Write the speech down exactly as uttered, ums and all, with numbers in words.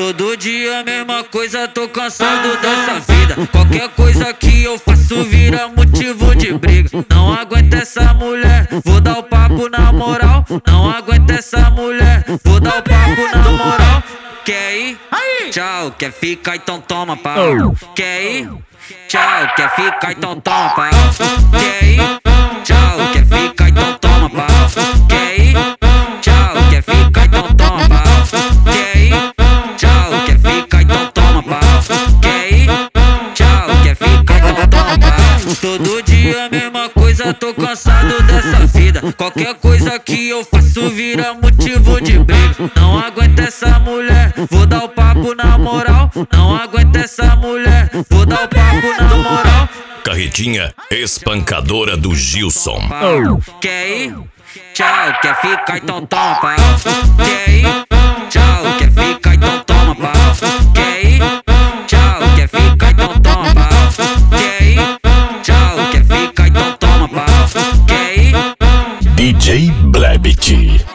Todo dia a mesma coisa, tô cansado dessa vida. Qualquer coisa que eu faço vira motivo de briga. Não aguento essa mulher, vou dar o papo na moral. Não aguento essa mulher, vou dar o papo na moral. Quer ir? Tchau, quer ficar então toma pau. Quer ir? Tchau, quer ficar então toma pau. Quer ir? Tchau, quer ficar então toma pau. Quer ir? Tchau, quer ficar então toma pau. Quer ir? Tchau, quer ficar então toma pau. Quer ir? Tchau, quer ficar então toma pau. Todo dia a mesma coisa, tô cansado dessa vida. Qualquer coisa que eu faço vira motivo de briga. Não aguento essa mulher, vou dar o papo na moral. Não aguento essa mulher, vou dar o papo na moral. Carretinha espancadora do Gilson. Quer ir? Tchau, quer ficar então toma pau. Quer ir? Tchau, quer